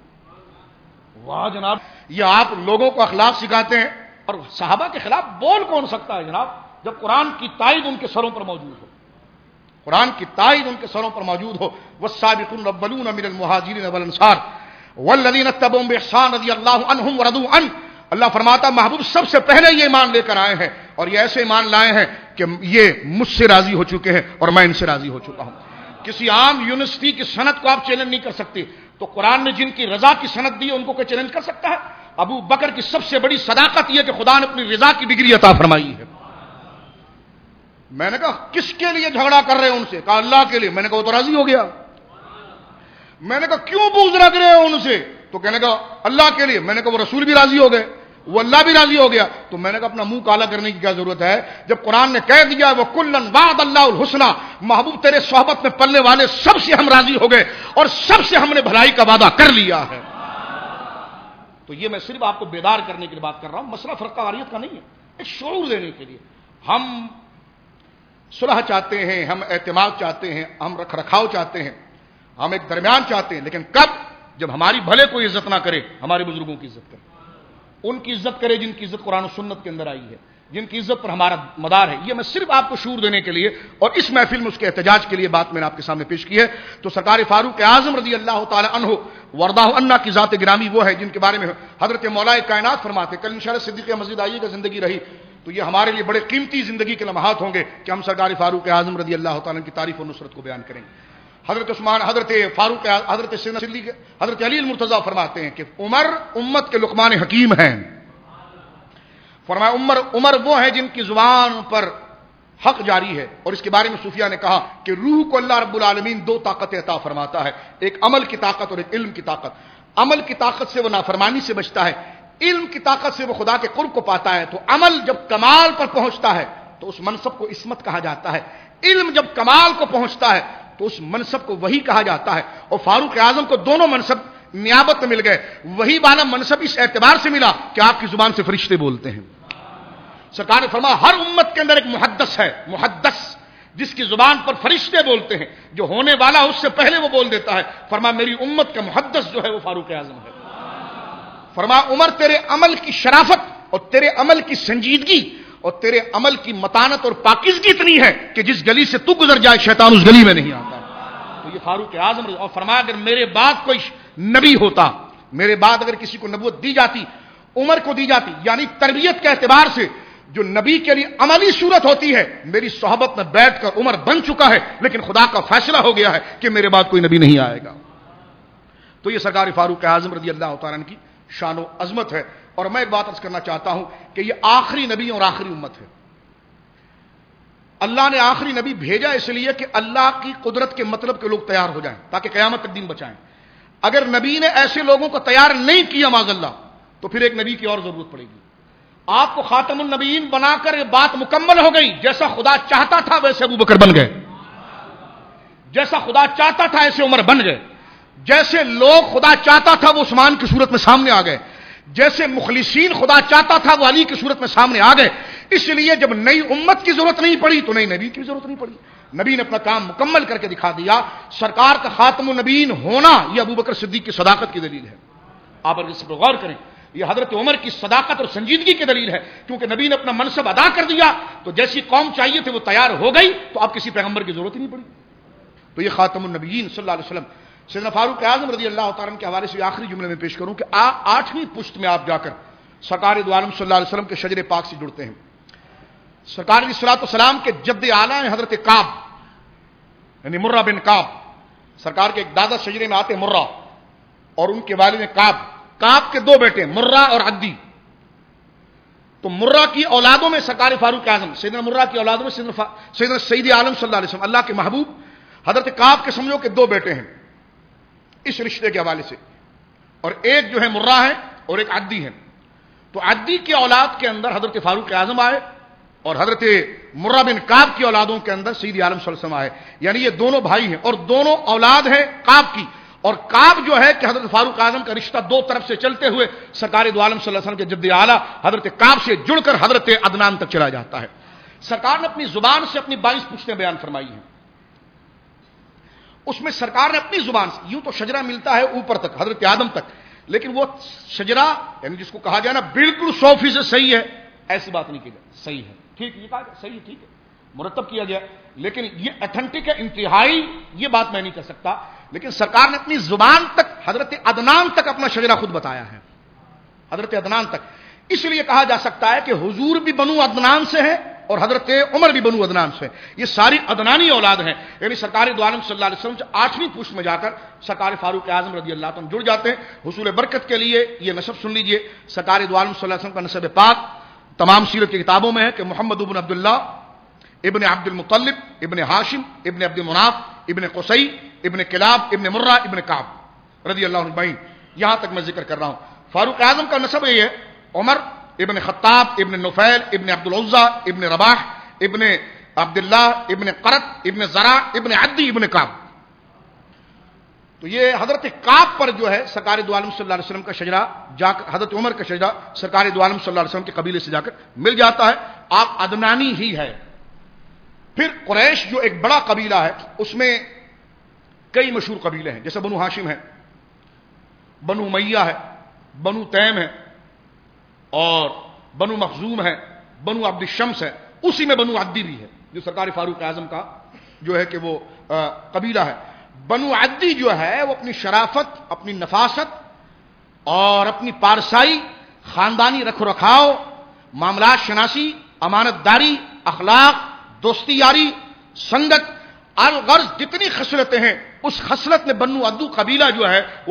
واہ جناب، یہ آپ لوگوں کو اخلاق سکھاتے ہیں اور صحابہ کے خلاف بول کون سکتا ہے جناب، جب قرآن کی تائید ان کے سروں پر موجود ہو. قرآن کی تائید ان کے سروں پر موجود ہو. والسابقون الاولون من المہاجرین والانصار والذین اتبعوہم بإحسان رضی اللہ عنہم ورضوا عنہ. اللہ فرماتا محبوب سب سے پہلے یہ ایمان لے کر آئے ہیں اور یہ ایسے ایمان لائے ہیں کہ یہ مجھ سے راضی ہو چکے ہیں اور میں ان سے راضی ہو چکا ہوں. کسی عام یونیورسٹی کی صنعت کو آپ چیلنج نہیں کر سکتے، تو قرآن نے جن کی رضا کی صنعت دی ان کو کوئی چیلنج کر سکتا ہے؟ ابو بکر کی سب سے بڑی صداقت یہ کہ خدا نے اپنی رضا کی ڈگری عطا فرمائی ہے. میں نے کہا کس کے لیے جھگڑا کر رہے ہیں ان سے؟ کہا اللہ کے لیے۔ میں نے کہا وہ تو راضی ہو گیا۔ میں نے کہا کیوں بغض رکھ رہے ہیں ان سے؟ تو کہنے کا اللہ کے لیے۔ میں نے کہا وہ رسول بھی راضی ہو گئے، وہ اللہ بھی راضی ہو گیا، تو میں نے کہا اپنا منہ کالا کرنے کی کیا ضرورت ہے جب قرآن نے کہہ دیا وہ کلن وعد اللہ الحسنی، محبوب تیرے صحبت میں پلنے والے سب سے ہم راضی ہو گئے اور سب سے ہم نے بھلائی کا وعدہ کر لیا ہے۔ تو یہ میں صرف آپ کو بیدار کرنے کے لیے بات کر رہا ہوں، مسئلہ فرقہ واریت کا نہیں ہے، ایک شعور دینے کے لیے۔ ہم صلح چاہتے ہیں، ہم اعتماد چاہتے ہیں، ہم رکھ رکھاؤ چاہتے ہیں، ہم ایک درمیان چاہتے ہیں، لیکن کب؟ جب ہماری بھلے کوئی عزت نہ کرے، ہمارے بزرگوں کی عزت کرے، ان کی عزت کرے جن کی عزت قرآن و سنت کے اندر آئی ہے، جن کی عزت پر ہمارا مدار ہے۔ یہ میں صرف آپ کو شعور دینے کے لیے اور اس محفل میں اس کے احتجاج کے لیے بات میں نے آپ کے سامنے پیش کی ہے۔ تو سرکار فاروق اعظم رضی اللہ تعالی عنہ ورداہ عنہ کی ذات گرامی وہ ہے جن کے بارے میں حضرت مولا کائنات فرماتے، کل انشاءاللہ صدیق مسجد آئیے گا، زندگی رہی تو یہ ہمارے لیے بڑے قیمتی زندگی کے لمحات ہوں گے کہ ہم سرکار فاروق اعظم رضی اللہ تعالیٰ کی تعریف اور نصرت کو بیان کریں گے۔ حضرت عثمان، حضرت فاروق، حضرت سیدنا صدیق، حضرت علی المرتضیٰ فرماتے ہیں کہ عمر امت کے لقمان حکیم ہیں۔ فرمایا عمر وہ ہیں جن کی زبان پر حق جاری ہے، اور اس کے بارے میں صوفیہ نے کہا کہ روح کو اللہ رب العالمین دو طاقتیں عطا فرماتا ہے، ایک عمل کی طاقت اور ایک علم کی طاقت۔ عمل کی طاقت سے وہ نافرمانی سے بچتا ہے، علم کی طاقت سے وہ خدا کے قرب کو پاتا ہے۔ تو عمل جب کمال پر پہنچتا ہے تو اس منصب کو عصمت کہا جاتا ہے، علم جب کمال کو پہنچتا ہے تو اس منصب کو وحی کہا جاتا ہے۔ اور فاروق اعظم کو دونوں منصب نیابت میں مل گئے، وہی والا منصب اس اعتبار سے ملا کہ آپ کی زبان سے فرشتے بولتے ہیں۔ سرکار نے فرمایا ہر امت کے اندر ایک محدث ہے، محدث جس کی زبان پر فرشتے بولتے ہیں، جو ہونے والا اس سے پہلے وہ بول دیتا ہے۔ فرمایا میری امت کا محدث جو ہے وہ فاروق اعظم ہے۔ فرمایا عمر تیرے عمل کی شرافت اور تیرے عمل کی سنجیدگی اور تیرے عمل کی متانت اور پاکیزگی اتنی ہے کہ جس گلی سے تو گزر جائے شیطان اس گلی میں نہیں آتا۔ تو یہ فاروق اعظم۔ اور فرمایا اگر میرے بعد کوئی نبی ہوتا، میرے بعد اگر کسی کو نبوت دی جاتی، عمر کو دی جاتی، یعنی تربیت کے اعتبار سے جو نبی کے لیے عملی صورت ہوتی ہے، میری صحبت میں بیٹھ کر عمر بن چکا ہے، لیکن خدا کا فیصلہ ہو گیا ہے کہ میرے بعد کوئی نبی نہیں آئے گا۔ تو یہ سرکار فاروق اعظم رضی اللہ تعالیٰ عنہ کی شان و عظمت ہے۔ اور میں ایک بات عرض کرنا چاہتا ہوں کہ یہ آخری نبی اور آخری امت ہے۔ اللہ نے آخری نبی بھیجا اس لیے کہ اللہ کی قدرت کے مطلب کے لوگ تیار ہو جائیں تاکہ قیامت تک دین بچائیں۔ اگر نبی نے ایسے لوگوں کو تیار نہیں کیا معاذ اللہ تو پھر ایک نبی کی اور ضرورت پڑے گی۔ آپ کو خاتم النبیین بنا کر یہ بات مکمل ہو گئی، جیسا خدا چاہتا تھا ویسے ابوبکر بن گئے، جیسا خدا چاہتا تھا ایسے عمر بن گئے، جیسے لوگ خدا چاہتا تھا وہ عثمان کی صورت میں سامنے آ گئے، جیسے مخلصین خدا چاہتا تھا وہ علی کی صورت میں سامنے آ گئے۔ اس لیے جب نئی امت کی ضرورت نہیں پڑی تو نئی نبی کی ضرورت نہیں پڑی، نبی نے اپنا کام مکمل کر کے دکھا دیا۔ سرکار کا خاتم النبیین ہونا یہ ابوبکر صدیق کی صداقت کی دلیل ہے۔ آپ اگر اس پر غور کریں یہ حضرت عمر کی صداقت اور سنجیدگی کی دلیل ہے، کیونکہ نبی نے اپنا منصب ادا کر دیا تو جیسی قوم چاہیے تھی وہ تیار ہو گئی، تو اب کسی پیغمبر کی ضرورت ہی نہیں پڑی۔ تو یہ خاتم النبیین صلی اللہ علیہ وسلم سیدنا فاروق اعظم رضی اللہ تعالیٰ عنہ کے حوالے سے آخری جملے میں پیش کروں کہ 8ویں پشت میں آپ جا کر سرکار دو عالم صلی اللہ علیہ وسلم کے شجر پاک سے جڑتے ہیں۔ سرکار علیہ الصلوۃ والسلام کے جد اعلیٰ ہیں حضرت کعب یعنی مرہ بن کعب۔ سرکار کے ایک دادا شجرے میں آتے مرہ اور ان کے والد ہیں کعب۔ کعب کے 2 بیٹے مرہ اور عدی۔ تو مرہ کی اولادوں میں سرکار فاروق اعظم، سیدنا مرہ کی اولادوں میں سیدنا سید عالم صلی اللہ علیہ وسلم اللہ کے محبوب حضرت کعب کے سمجھو کہ 2 بیٹے ہیں اس رشتے کے حوالے سے، اور ایک جو ہے مرہ ہے اور ایک عدی ہے۔ تو عدی کی اولاد کے اندر حضرت فاروق اعظم آئے اور حضرت مرہ بن کعب کی اولادوں کے اندر سید عالم صلی اللہ علیہ وسلم آئے، یعنی یہ دونوں بھائی ہیں اور دونوں اولاد ہیں کعب کی۔ اور کعب جو ہے کہ حضرت فاروق اعظم کا رشتہ 2 طرف سے چلتے ہوئے سرکار دو عالم صلی اللہ علیہ وسلم کے جد اعلیٰ حضرت کعب سے جڑ کر حضرت عدنان تک چلا جاتا ہے۔ سرکار نے اپنی زبان سے اپنی 22 پشتیں بیان فرمائی ہیں، اس میں سرکار نے اپنی زبان سے، یوں تو شجرہ ملتا ہے اوپر تک حضرت آدم تک، لیکن وہ شجرا یعنی جس کو کہا جائے نا بالکل 100% صحیح ہے، ایسی بات نہیں کی جائے، صحیح ہے ٹھیک، یہ کہا جائے صحیح ٹھیک ہے مرتب کیا گیا، لیکن یہ اتھینٹک ہے انتہائی، یہ بات میں نہیں کر سکتا۔ لیکن سرکار نے اپنی زبان تک حضرت عدنان تک اپنا شجرا خود بتایا ہے، حضرت عدنان تک۔ اس لیے کہا جا سکتا ہے کہ حضور بھی بنو عدنان سے ہے اور حضرت عمر بھی بنو عدنان سے، یہ ساری عدنانی اولاد ہیں، یعنی سرکار دو عالم صلی اللہ علیہ وسلم 8ویں پشت میں جا کر سرکار فاروق اعظم رضی اللہ عنہ جڑ جاتے ہیں۔ حصول برکت کے لیے یہ نسب سن لیجئے، سرکار دو عالم صلی اللہ علیہ وسلم کا نسب پاک تمام سیرت کی کتابوں میں ہے کہ محمد بن عبداللہ ابن عبد المطلب ابن ہاشم ابن عبد مناف ابن قصی ابن کلاب ابن مرہ ابن کعب رضی اللہ عنہ اجمعین. یہاں تک میں ذکر کر رہا ہوں. فاروق اعظم کا نسب یہ ہے عمر ابن خطاب ابن نفیل ابن عبد العزى ابن رباح ابن عبداللہ ابن قرط ابن زرع ابن عدی ابن کعب. تو یہ حضرت کعب پر جو ہے سرکار دو عالم صلی اللہ علیہ وسلم کا شجرہ جا کر حضرت عمر کا شجرہ سرکار دو عالم صلی اللہ علیہ وسلم کے قبیلے سے جا کر مل جاتا ہے. آپ عدنانی ہی ہے. پھر قریش جو ایک بڑا قبیلہ ہے اس میں کئی مشہور قبیلے ہیں, جیسے بنو ہاشم ہے, بنو امیہ ہے, بنو تیم ہے, اور بنو مخزوم ہے, بنو عبد الشمس ہے. اسی میں بنو عدی بھی ہے جو سرکار فاروق اعظم کا جو ہے کہ وہ قبیلہ ہے. بنو عدی جو ہے وہ اپنی شرافت, اپنی نفاست اور اپنی پارسائی, خاندانی رکھ رکھاؤ, معاملات شناسی, امانت داری, اخلاق, دوستی یاری, سنگت, الغرض جتنی خصلتیں ہیں اس خصلت میں بنو عدو قبیلہ جو ہے وہ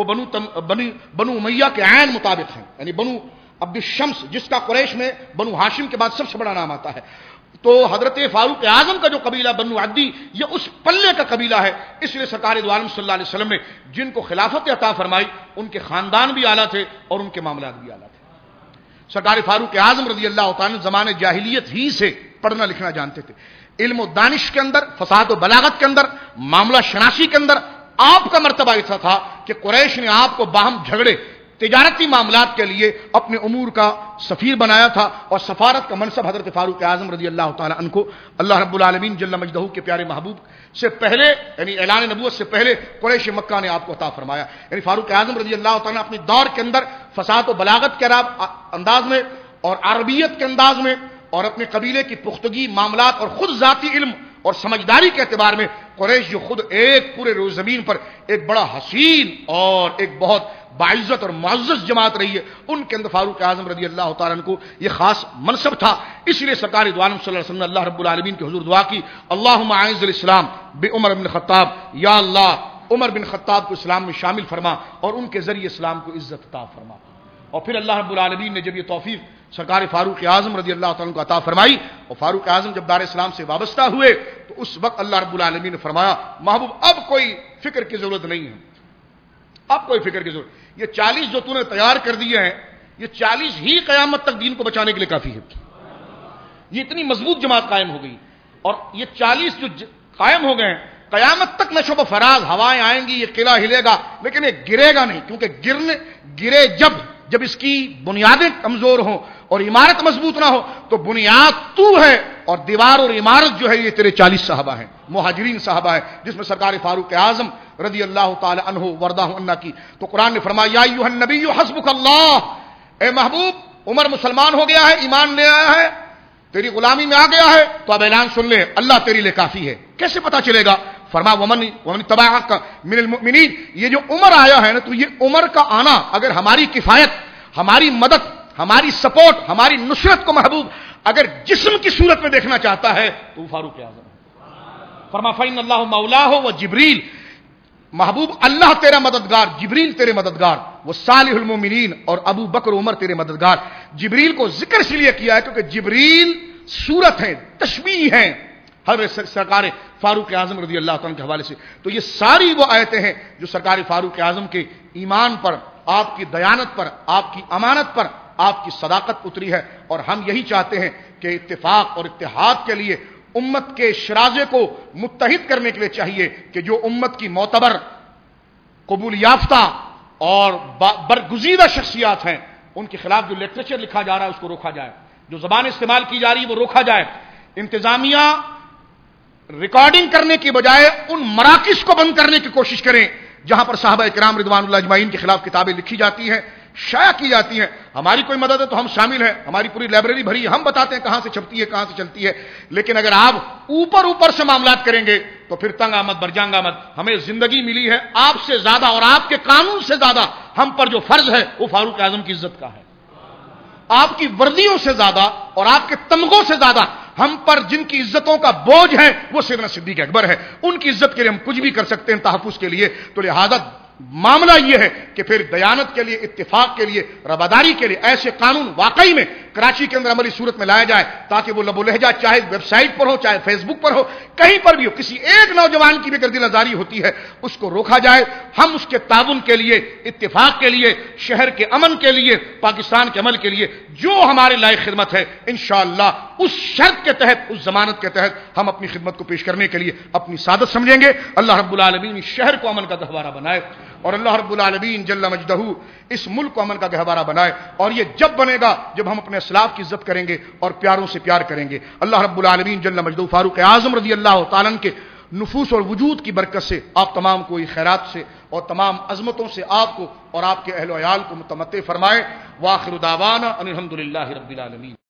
بنو امیہ کے عین مطابق ہیں. یعنی بنو عبد الشمس جس کا قریش میں بنو ہاشم کے بعد سب سے بڑا نام آتا ہے, تو حضرت فاروق اعظم کا جو قبیلہ بنو عدی یہ اس پلے کا قبیلہ ہے. اس لیے سرکار دو عالم صلی اللہ علیہ وسلم نے جن کو خلافت عطا فرمائی ان کے خاندان بھی اعلیٰ تھے اور ان کے معاملات بھی اعلیٰ تھے. سرکار فاروق اعظم رضی اللہ تعالیٰ زمانے جاہلیت ہی سے پڑھنا لکھنا جانتے تھے. علم و دانش کے اندر, فصاحت و بلاغت کے اندر, معاملہ شناسی کے اندر آپ کا مرتبہ ایسا تھا کہ قریش نے آپ کو باہم جھگڑے تجارتی معاملات کے لیے اپنے امور کا سفیر بنایا تھا, اور سفارت کا منصب حضرت فاروق اعظم رضی اللہ تعالیٰ عنہ کو اللہ رب العالمین جل مجدہ کے پیارے محبوب سے پہلے یعنی اعلان نبوت سے پہلے قریش مکہ نے آپ کو عطا فرمایا. یعنی فاروق اعظم رضی اللہ تعالیٰ اپنے دور کے اندر فصاحت و بلاغت کے انداز میں اور عربیت کے انداز میں اور اپنے قبیلے کی پختگی, معاملات اور خود ذاتی علم اور سمجھداری کے اعتبار میں قریش جو خود ایک پورے روز زمین پر ایک بڑا حسین اور ایک بہت باعزت اور معزز جماعت رہی ہے, ان کے اندر فاروق اعظم رضی اللہ تعالیٰ عنہ کو یہ خاص منصب تھا. اس لیے سرکار دو عالم صلی اللہ علیہ وسلم نے اللہ رب العالمین کے حضور دعا کی, اللہم اعز الاسلام بعمر بن خطاب, یا اللہ عمر بن خطاب کو اسلام میں شامل فرما اور ان کے ذریعے اسلام کو عزت عطا فرما. اور پھر اللہ رب العالمین نے جب یہ توفیق سرکار فاروق اعظم رضی اللہ تعالیٰ کو عطا فرمائی اور فاروق اعظم جب دار اسلام سے وابستہ ہوئے تو اس وقت اللہ رب العالمین نے فرمایا, محبوب اب کوئی فکر کی ضرورت نہیں ہے, اب کوئی فکر کی ضرورت, یہ 40 جو تو نے تیار کر دیے ہیں یہ 40 ہی قیامت تک دین کو بچانے کے لیے کافی ہے. یہ اتنی مضبوط جماعت قائم ہو گئی, اور یہ 40 جو قائم ہو گئے ہیں قیامت تک نشو و فراز, ہوائیں آئیں گی, یہ قلعہ ہلے گا لیکن یہ گرے گا نہیں, کیونکہ گرے جب اس کی بنیادیں کمزور ہوں اور عمارت مضبوط نہ ہو تو بنیاد تو ہے اور دیوار اور عمارت جو ہے یہ تیرے 40 صحابہ ہیں, مہاجرین صحابہ ہیں, جس میں سرکار فاروق اعظم رضی اللہ تعالی عنہ وردہ عنہ کی. تو قرآن نے فرمایا یا ایھا النبی حسبک اللہ, اے محبوب عمر مسلمان ہو گیا ہے, ایمان لے آیا ہے, تیری غلامی میں آ گیا ہے, تو اب اعلان سن لے, اللہ تیری لیے کافی ہے. کیسے پتا چلے گا؟ فرمایا ومن تبعک من المؤمنین, یہ جو عمر آیا ہے نا تو یہ عمر کا آنا اگر ہماری کفایت, ہماری مدد, ہماری سپورٹ, ہماری نصرت کو محبوب اگر جسم کی صورت میں دیکھنا چاہتا ہے تو وہ فاروق اعظم ہے. فرمایا فإن اللہ مولاہ و جبریل, محبوب اللہ تیرا مددگار, جبریل تیرے مددگار, وہ صالح المومنین اور ابو بکر عمر تیرے مددگار. جبریل کو ذکر اس لیے کیا ہے کیونکہ جبریل صورت ہے, تشبیہ ہیں حضرت سرکار فاروق اعظم رضی اللہ عنہ کے حوالے سے. تو یہ ساری وہ آیتیں ہیں جو سرکار فاروق اعظم کے ایمان پر, آپ کی دیانت پر, آپ کی امانت پر, آپ کی صداقت اتری ہے. اور ہم یہی چاہتے ہیں کہ اتفاق اور اتحاد کے لیے امت کے شرازے کو متحد کرنے کے لیے چاہیے کہ جو امت کی معتبر, قبول یافتہ اور برگزیدہ شخصیات ہیں ان کے خلاف جو لٹریچر لکھا جا رہا ہے اس کو روکا جائے, جو زبان استعمال کی جا رہی ہے وہ روکا جائے. انتظامیہ ریکارڈنگ کرنے کی بجائے ان مراکز کو بند کرنے کی کوشش کریں جہاں پر صحابہ کرام رضوان اللہ اجمعین کے خلاف کتابیں لکھی جاتی ہیں, شائع کی جاتی ہیں. ہماری کوئی مدد ہے تو ہم شامل ہیں, ہماری پوری لائبریری بھری ہے, ہم بتاتے ہیں کہاں سے چھپتی ہے, کہاں سے چلتی ہے. لیکن اگر آپ اوپر سے معاملات کریں گے تو پھر تنگ آمد برجانگ آمد. ہمیں زندگی ملی ہے آپ سے زیادہ اور آپ کے قانون سے زیادہ ہم پر جو فرض ہے وہ فاروق اعظم کی عزت کا ہے. آپ کی وردیوں سے زیادہ اور آپ کے تمغوں سے زیادہ ہم پر جن کی عزتوں کا بوجھ ہے وہ سیدنا صدیق اکبر ہے. ان کی عزت کے لیے ہم کچھ بھی کر سکتے ہیں تحفظ کے لیے. تو لہذا معاملہ یہ ہے کہ پھر دیانت کے لیے، اتفاق کے لیے، رواداری کے لیے ایسے قانون واقعی میں کراچی کے اندر عملی صورت میں لایا جائے تاکہ وہ لب و لہجہ چاہے ویب سائٹ پر ہو، چاہے فیس بک پر ہو، کہیں پر بھی ہو، کسی ایک نوجوان کی بھی اگر دل آزاری ہوتی ہے اس کو روکا جائے. ہم اس کے تعاون کے لیے، اتفاق کے لیے، شہر کے امن کے لیے، پاکستان کے عمل کے لیے جو ہمارے لائق خدمت ہے انشاءاللہ اس شرط کے تحت، اس ضمانت کے تحت ہم اپنی خدمت کو پیش کرنے کے لیے اپنی سعادت سمجھیں گے. اللہ رب العالمین اس شہر کو امن کا گہوارہ بنائے اور اللہ رب العالمین جل مجدہ اس ملک کو امن کا گہوارہ بنائے. اور یہ جب بنے گا جب ہم اپنے اسلاف کی عزت کریں گے اور پیاروں سے پیار کریں گے. اللہ رب العالمین جل مجدہ فاروق اعظم رضی اللہ تعالیٰ عنہ کے نفوس اور وجود کی برکت سے آپ تمام کو خیرات سے اور تمام عظمتوں سے آپ کو اور آپ کے اہل و عیال کو متمتع فرمائے. وآخر دعوانا ان الحمد للہ رب العالمین.